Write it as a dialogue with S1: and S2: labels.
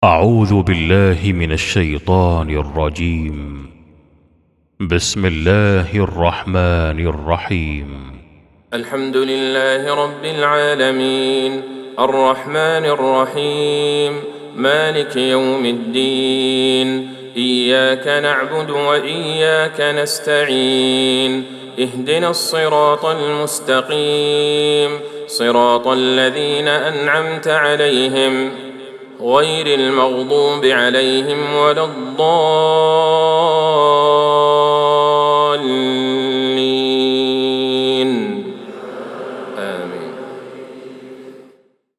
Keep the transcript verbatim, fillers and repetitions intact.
S1: أعوذ بالله من الشيطان الرجيم. بسم الله الرحمن الرحيم.
S2: الحمد لله رب العالمين، الرحمن الرحيم، مالك يوم الدين. إياك نعبد وإياك نستعين، اهدنا الصراط المستقيم، صراط الذين أنعمت عليهم غير المغضوب عليهم ولا الضالين.